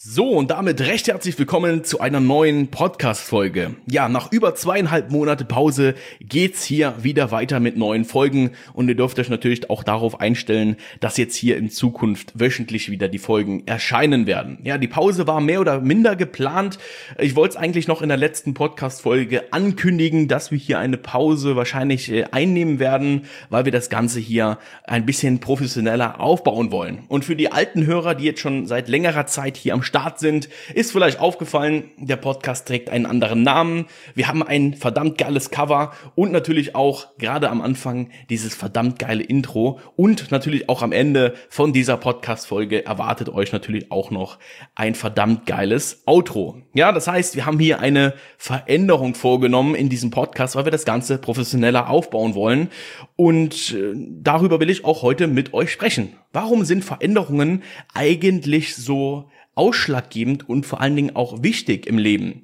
So, und damit recht herzlich willkommen zu einer neuen Podcast-Folge. Ja, nach über 2,5 Monate Pause geht's hier wieder weiter mit neuen Folgen und ihr dürft euch natürlich auch darauf einstellen, dass jetzt hier in Zukunft wöchentlich wieder die Folgen erscheinen werden. Ja, die Pause war mehr oder minder geplant. Ich wollte es eigentlich noch in der letzten Podcast-Folge ankündigen, dass wir hier eine Pause wahrscheinlich einnehmen werden, weil wir das Ganze hier ein bisschen professioneller aufbauen wollen. Und für die alten Hörer, die jetzt schon seit längerer Zeit hier am Start sind, ist vielleicht aufgefallen, der Podcast trägt einen anderen Namen. Wir haben ein verdammt geiles Cover und natürlich auch gerade am Anfang dieses verdammt geile Intro und natürlich auch am Ende von dieser Podcast-Folge erwartet euch natürlich auch noch ein verdammt geiles Outro. Ja, das heißt, wir haben hier eine Veränderung vorgenommen in diesem Podcast, weil wir das Ganze professioneller aufbauen wollen und darüber will ich auch heute mit euch sprechen. Warum sind Veränderungen eigentlich so ausschlaggebend und vor allen Dingen auch wichtig im Leben?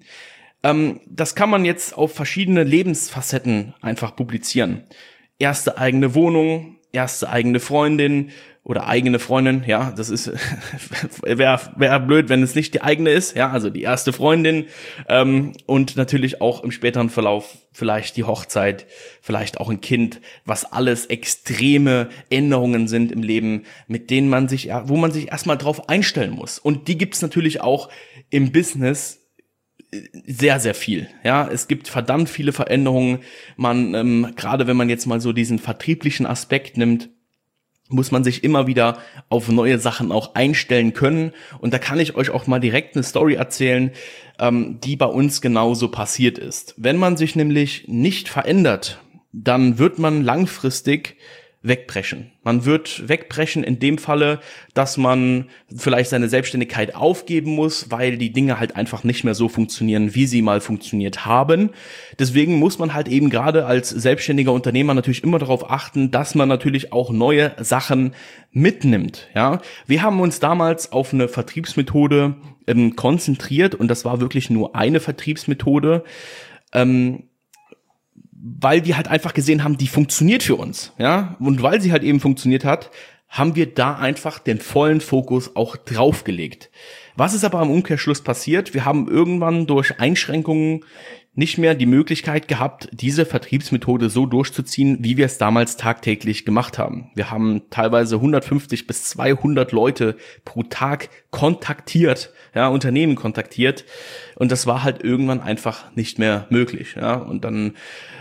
Das kann man jetzt auf verschiedene Lebensfacetten einfach publizieren. Erste eigene Wohnung, erste eigene Freundin oder eigene Freundin, ja, das ist, wäre blöd, wenn es nicht die eigene ist, ja, also die erste Freundin, und natürlich auch im späteren Verlauf vielleicht die Hochzeit, vielleicht auch ein Kind, was alles extreme Änderungen sind im Leben, mit denen wo man sich erstmal drauf einstellen muss. Und die gibt's natürlich auch im Business sehr, sehr viel. Ja, es gibt verdammt viele Veränderungen. Gerade wenn man jetzt mal so diesen vertrieblichen Aspekt nimmt, muss man sich immer wieder auf neue Sachen auch einstellen können. Und da kann ich euch auch mal direkt eine Story erzählen, die bei uns genauso passiert ist. Wenn man sich nämlich nicht verändert, dann wird man langfristig wegbrechen. Man wird wegbrechen in dem Falle, dass man vielleicht seine Selbstständigkeit aufgeben muss, weil die Dinge halt einfach nicht mehr so funktionieren, wie sie mal funktioniert haben. Deswegen muss man halt eben gerade als selbstständiger Unternehmer natürlich immer darauf achten, dass man natürlich auch neue Sachen mitnimmt. Ja, wir haben uns damals auf eine Vertriebsmethode konzentriert und das war wirklich nur eine Vertriebsmethode, weil wir halt einfach gesehen haben, die funktioniert für uns, ja, und weil sie halt eben funktioniert hat, haben wir da einfach den vollen Fokus auch draufgelegt. Was ist aber am Umkehrschluss passiert? Wir haben irgendwann durch Einschränkungen nicht mehr die Möglichkeit gehabt, diese Vertriebsmethode so durchzuziehen, wie wir es damals tagtäglich gemacht haben. Wir haben teilweise 150 bis 200 Leute pro Tag kontaktiert, ja, Unternehmen kontaktiert, und das war halt irgendwann einfach nicht mehr möglich, ja, und dann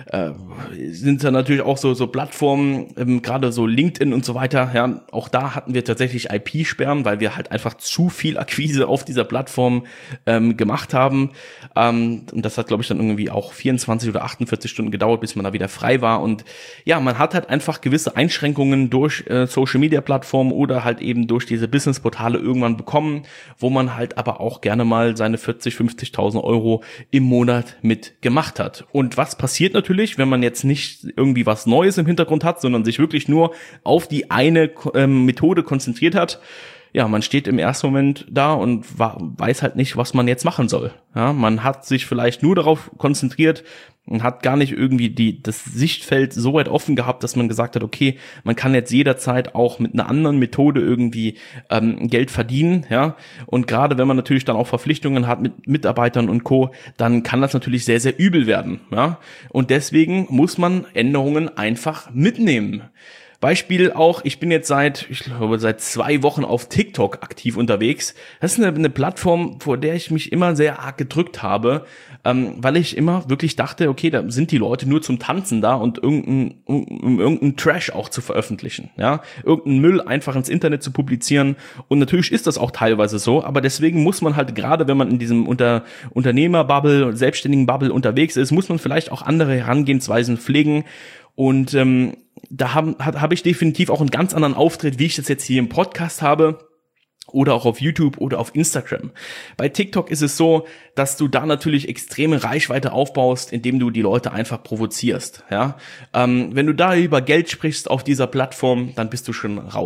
sind da natürlich auch so Plattformen, gerade so LinkedIn und so weiter, ja, auch da hatten wir tatsächlich IP-Sperren, weil wir halt einfach zu viel Akquise auf dieser Plattform gemacht haben, und das hat, glaube ich, dann irgendwie auch 24 oder 48 Stunden gedauert, bis man da wieder frei war. Und ja, man hat halt einfach gewisse Einschränkungen durch Social-Media-Plattformen oder halt eben durch diese Business-Portale irgendwann bekommen, wo man halt aber auch gerne mal seine 40.000, 50.000 Euro im Monat mit gemacht hat. Und was passiert natürlich, wenn man jetzt nicht irgendwie was Neues im Hintergrund hat, sondern sich wirklich nur auf die eine Methode konzentriert hat? Ja, man steht im ersten Moment da und weiß halt nicht, was man jetzt machen soll. Ja, man hat sich vielleicht nur darauf konzentriert und hat gar nicht irgendwie das Sichtfeld so weit offen gehabt, dass man gesagt hat, okay, man kann jetzt jederzeit auch mit einer anderen Methode irgendwie Geld verdienen, ja. Und gerade wenn man natürlich dann auch Verpflichtungen hat mit Mitarbeitern und Co., dann kann das natürlich sehr, sehr übel werden, ja. Und deswegen muss man Änderungen einfach mitnehmen. Beispiel auch, ich bin jetzt seit 2 Wochen auf TikTok aktiv unterwegs. Das ist eine Plattform, vor der ich mich immer sehr arg gedrückt habe, weil ich immer wirklich dachte, okay, da sind die Leute nur zum Tanzen da und irgendeinen Trash auch zu veröffentlichen, ja, irgendeinen Müll einfach ins Internet zu publizieren. Und natürlich ist das auch teilweise so, aber deswegen muss man halt, gerade wenn man in diesem Unternehmer-Bubble, selbstständigen Bubble unterwegs ist, muss man vielleicht auch andere Herangehensweisen pflegen. Und da habe ich definitiv auch einen ganz anderen Auftritt, wie ich das jetzt hier im Podcast habe oder auch auf YouTube oder auf Instagram. Bei TikTok ist es so, dass du da natürlich extreme Reichweite aufbaust, indem du die Leute einfach provozierst. Ja, wenn du da über Geld sprichst auf dieser Plattform, dann bist du schon raus.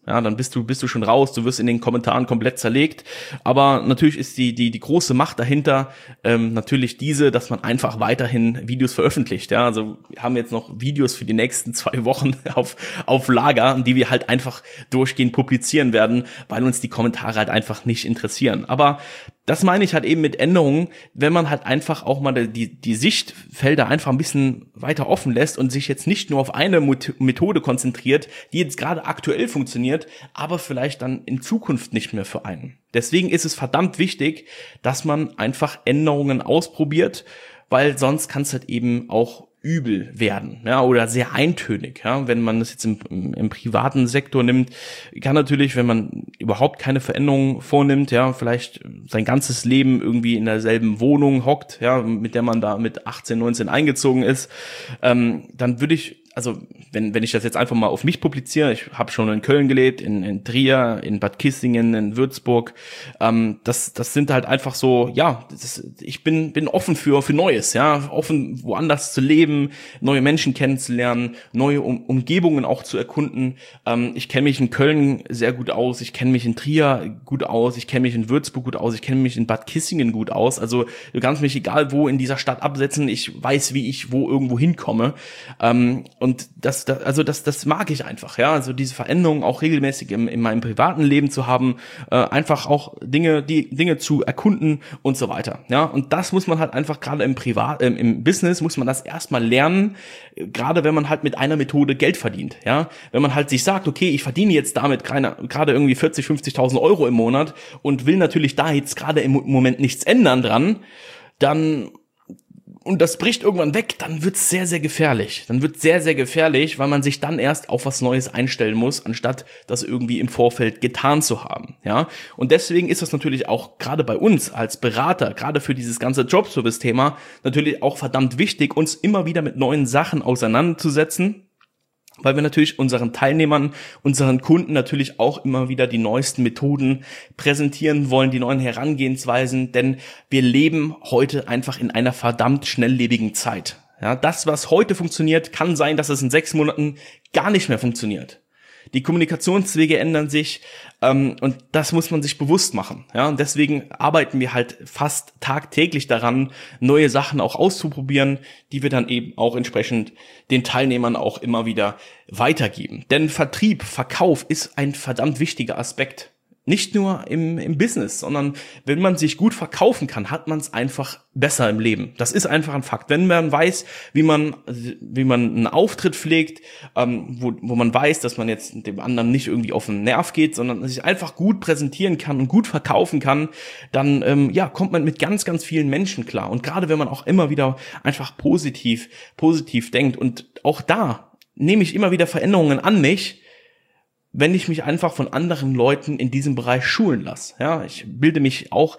Ja, dann bist du schon raus, du wirst in den Kommentaren komplett zerlegt. Aber natürlich ist die große Macht dahinter natürlich diese, dass man einfach weiterhin Videos veröffentlicht. Ja, also wir haben jetzt noch Videos für die nächsten 2 Wochen auf Lager, die wir halt einfach durchgehend publizieren werden, weil uns die Kommentare halt einfach nicht interessieren. Aber das meine ich halt eben mit Änderungen, wenn man halt einfach auch mal die Sichtfelder einfach ein bisschen weiter offen lässt und sich jetzt nicht nur auf eine Methode konzentriert, die jetzt gerade aktuell funktioniert, aber vielleicht dann in Zukunft nicht mehr für einen. Deswegen ist es verdammt wichtig, dass man einfach Änderungen ausprobiert, weil sonst kann es halt eben auch übel werden, ja, oder sehr eintönig, ja, wenn man das jetzt im privaten Sektor nimmt, kann natürlich, wenn man überhaupt keine Veränderungen vornimmt, ja, vielleicht sein ganzes Leben irgendwie in derselben Wohnung hockt, ja, mit der man da mit 18, 19 eingezogen ist, dann würde ich, also wenn ich das jetzt einfach mal auf mich publiziere, ich habe schon in Köln gelebt, in Trier, in Bad Kissingen, in Würzburg, das sind halt einfach so, ja, ich bin offen für Neues, ja, offen woanders zu leben, neue Menschen kennenzulernen, neue Umgebungen auch zu erkunden. Ich kenne mich in Köln sehr gut aus, ich kenne mich in Trier gut aus, ich kenne mich in Würzburg gut aus, ich kenne mich in Bad Kissingen gut aus, also du kannst mich egal wo in dieser Stadt absetzen, ich weiß, wie ich wo irgendwo hinkomme, und das mag ich einfach, ja, also diese Veränderungen auch regelmäßig in meinem privaten Leben zu haben, einfach auch Dinge zu erkunden und so weiter, ja, und das muss man halt einfach gerade im Business muss man das erstmal lernen, gerade wenn man halt mit einer Methode Geld verdient, ja, wenn man halt sich sagt, okay, ich verdiene jetzt damit gerade irgendwie 40, 50.000 Euro im Monat und will natürlich da jetzt gerade im Moment nichts ändern dran, dann und das bricht irgendwann weg, dann wird's sehr, sehr gefährlich. Dann wird's sehr, sehr gefährlich, weil man sich dann erst auf was Neues einstellen muss, anstatt das irgendwie im Vorfeld getan zu haben, ja. Und deswegen ist das natürlich auch gerade bei uns als Berater, gerade für dieses ganze Jobservice-Thema, natürlich auch verdammt wichtig, uns immer wieder mit neuen Sachen auseinanderzusetzen, weil wir natürlich unseren Teilnehmern, unseren Kunden natürlich auch immer wieder die neuesten Methoden präsentieren wollen, die neuen Herangehensweisen, denn wir leben heute einfach in einer verdammt schnelllebigen Zeit. Ja, das, was heute funktioniert, kann sein, dass es in 6 Monaten gar nicht mehr funktioniert. Die Kommunikationswege ändern sich, und das muss man sich bewusst machen. Ja, und deswegen arbeiten wir halt fast tagtäglich daran, neue Sachen auch auszuprobieren, die wir dann eben auch entsprechend den Teilnehmern auch immer wieder weitergeben. Denn Vertrieb, Verkauf ist ein verdammt wichtiger Aspekt. Nicht nur im Business, sondern wenn man sich gut verkaufen kann, hat man es einfach besser im Leben. Das ist einfach ein Fakt. Wenn man weiß, wie man einen Auftritt pflegt, wo man weiß, dass man jetzt dem anderen nicht irgendwie auf den Nerv geht, sondern sich einfach gut präsentieren kann und gut verkaufen kann, dann kommt man mit ganz, ganz vielen Menschen klar. Und gerade wenn man auch immer wieder einfach positiv denkt, und auch da nehme ich immer wieder Veränderungen an mich, wenn ich mich einfach von anderen Leuten in diesem Bereich schulen lasse. Ja, ich bilde mich auch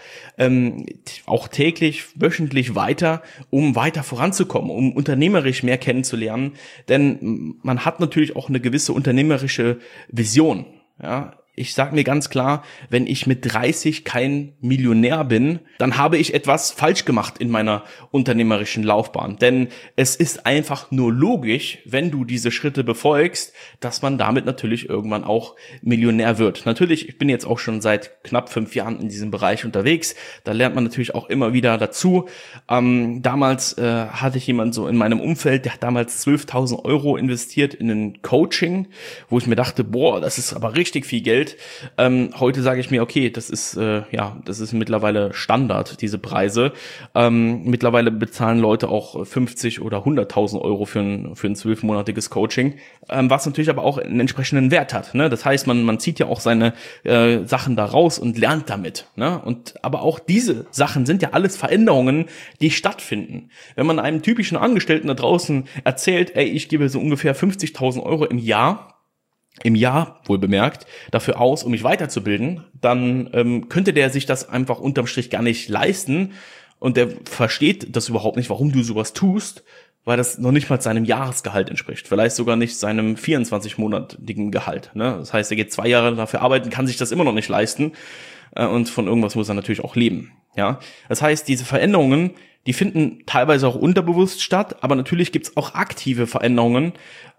täglich, wöchentlich weiter, um weiter voranzukommen, um unternehmerisch mehr kennenzulernen, denn man hat natürlich auch eine gewisse unternehmerische Vision. Ja, ich sage mir ganz klar, wenn ich mit 30 kein Millionär bin, dann habe ich etwas falsch gemacht in meiner unternehmerischen Laufbahn. Denn es ist einfach nur logisch, wenn du diese Schritte befolgst, dass man damit natürlich irgendwann auch Millionär wird. Natürlich, ich bin jetzt auch schon seit knapp 5 Jahren in diesem Bereich unterwegs. Da lernt man natürlich auch immer wieder dazu. Damals hatte ich jemanden so in meinem Umfeld, der hat damals 12.000 Euro investiert in ein Coaching, wo ich mir dachte, boah, das ist aber richtig viel Geld. Heute sage ich mir, okay, das ist mittlerweile Standard, diese Preise. Mittlerweile bezahlen Leute auch 50 oder 100.000 Euro für ein 12-monatiges Coaching, was natürlich aber auch einen entsprechenden Wert hat. Ne? Das heißt, man zieht ja auch seine Sachen da raus und lernt damit. Ne? Aber auch diese Sachen sind ja alles Veränderungen, die stattfinden. Wenn man einem typischen Angestellten da draußen erzählt, ey, ich gebe so ungefähr 50.000 Euro im Jahr wohl bemerkt, dafür aus, um mich weiterzubilden, dann könnte der sich das einfach unterm Strich gar nicht leisten, und der versteht das überhaupt nicht, warum du sowas tust, weil das noch nicht mal seinem Jahresgehalt entspricht, vielleicht sogar nicht seinem 24-monatigen Gehalt. Ne? Das heißt, er geht 2 Jahre dafür arbeiten, kann sich das immer noch nicht leisten, und von irgendwas muss er natürlich auch leben. Ja, das heißt, diese Veränderungen, die finden teilweise auch unterbewusst statt, aber natürlich gibt's auch aktive Veränderungen,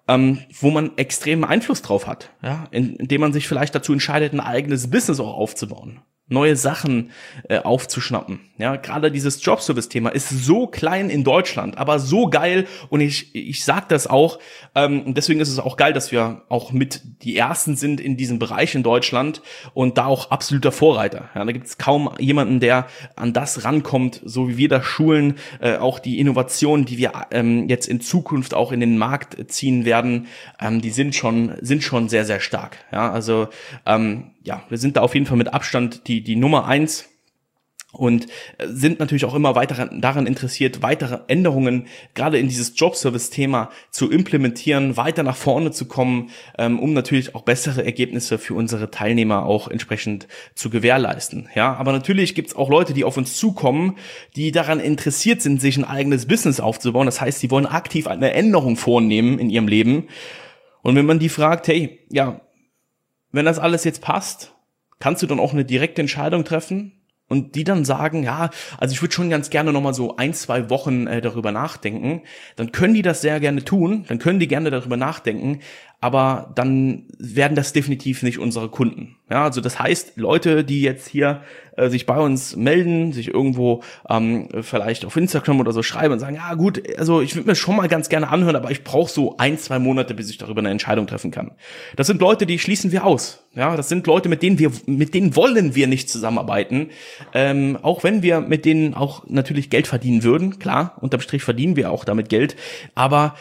wo man extremen Einfluss drauf hat, ja, indem man sich vielleicht dazu entscheidet, ein eigenes Business auch aufzubauen, neue Sachen aufzuschnappen. Ja, gerade dieses Jobservice-Thema ist so klein in Deutschland, aber so geil, und ich sag das auch, deswegen ist es auch geil, dass wir auch mit die Ersten sind in diesem Bereich in Deutschland und da auch absoluter Vorreiter. Ja, da gibt es kaum jemanden, der an das rankommt, so wie wir das schulen, auch die Innovationen, die wir jetzt in Zukunft auch in den Markt ziehen werden, die sind schon sehr, sehr stark. Ja, also ja, wir sind da auf jeden Fall mit Abstand die Nummer 1 und sind natürlich auch immer weiter daran interessiert, weitere Änderungen gerade in dieses Jobservice-Thema zu implementieren, weiter nach vorne zu kommen, um natürlich auch bessere Ergebnisse für unsere Teilnehmer auch entsprechend zu gewährleisten. Ja, aber natürlich gibt's auch Leute, die auf uns zukommen, die daran interessiert sind, sich ein eigenes Business aufzubauen. Das heißt, sie wollen aktiv eine Änderung vornehmen in ihrem Leben. Und wenn man die fragt, hey, ja, wenn das alles jetzt passt, kannst du dann auch eine direkte Entscheidung treffen? Und die dann sagen, ja, also ich würde schon ganz gerne nochmal so 1-2 Wochen darüber nachdenken. Dann können die das sehr gerne tun, dann können die gerne darüber nachdenken, aber dann werden das definitiv nicht unsere Kunden. Ja, also das heißt, Leute, die jetzt hier sich bei uns melden, sich irgendwo vielleicht auf Instagram oder so schreiben und sagen, ja gut, also ich würde mir schon mal ganz gerne anhören, aber ich brauche so 1-2 Monate, bis ich darüber eine Entscheidung treffen kann. Das sind Leute, die schließen wir aus. Ja, das sind Leute, mit denen wollen wir nicht zusammenarbeiten, auch wenn wir mit denen auch natürlich Geld verdienen würden. Klar, unterm Strich verdienen wir auch damit Geld, aber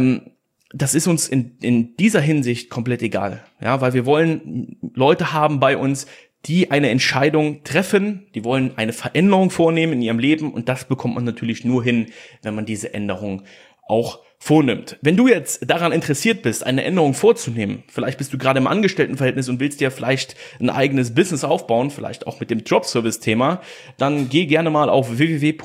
das ist uns in dieser Hinsicht komplett egal, ja, weil wir wollen Leute haben bei uns, die eine Entscheidung treffen, die wollen eine Veränderung vornehmen in ihrem Leben, und das bekommt man natürlich nur hin, wenn man diese Änderung auch vornimmt. Wenn du jetzt daran interessiert bist, eine Änderung vorzunehmen, vielleicht bist du gerade im Angestelltenverhältnis und willst dir vielleicht ein eigenes Business aufbauen, vielleicht auch mit dem Jobservice-Thema, dann geh gerne mal auf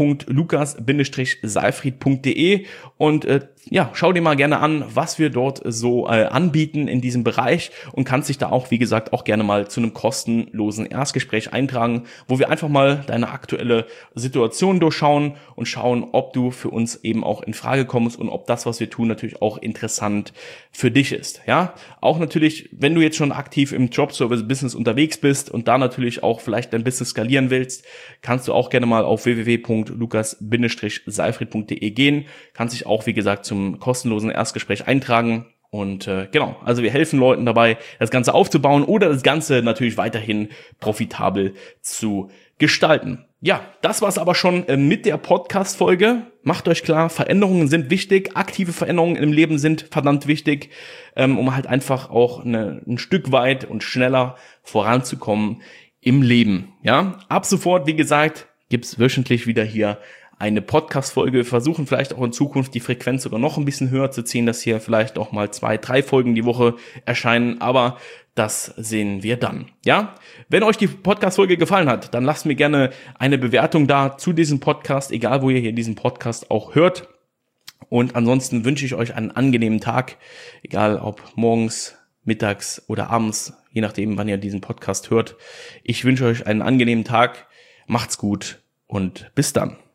www.lukas-seifried.de und ja, schau dir mal gerne an, was wir dort so anbieten in diesem Bereich, und kannst dich da auch, wie gesagt, auch gerne mal zu einem kostenlosen Erstgespräch eintragen, wo wir einfach mal deine aktuelle Situation durchschauen und schauen, ob du für uns eben auch in Frage kommst und ob das, was wir tun, natürlich auch interessant für dich ist. Ja, auch natürlich, wenn du jetzt schon aktiv im Jobservice-Business unterwegs bist und da natürlich auch vielleicht dein Business skalieren willst, kannst du auch gerne mal auf www.lukas-seifried.de gehen, kannst dich auch, wie gesagt, zum kostenlosen Erstgespräch eintragen. Und genau, also wir helfen Leuten dabei, das Ganze aufzubauen oder das Ganze natürlich weiterhin profitabel zu gestalten. Ja, das war's aber schon mit der Podcast-Folge. Macht euch klar, Veränderungen sind wichtig, aktive Veränderungen im Leben sind verdammt wichtig, um halt einfach auch ein Stück weit und schneller voranzukommen im Leben. Ja, ab sofort, wie gesagt, gibt's wöchentlich wieder hier eine Podcast-Folge. Wir versuchen vielleicht auch in Zukunft die Frequenz sogar noch ein bisschen höher zu ziehen, dass hier vielleicht auch mal 2-3 Folgen die Woche erscheinen, aber das sehen wir dann. Ja, wenn euch die Podcast-Folge gefallen hat, dann lasst mir gerne eine Bewertung da zu diesem Podcast, egal wo ihr hier diesen Podcast auch hört. Und ansonsten wünsche ich euch einen angenehmen Tag, egal ob morgens, mittags oder abends, je nachdem, wann ihr diesen Podcast hört. Ich wünsche euch einen angenehmen Tag, macht's gut und bis dann.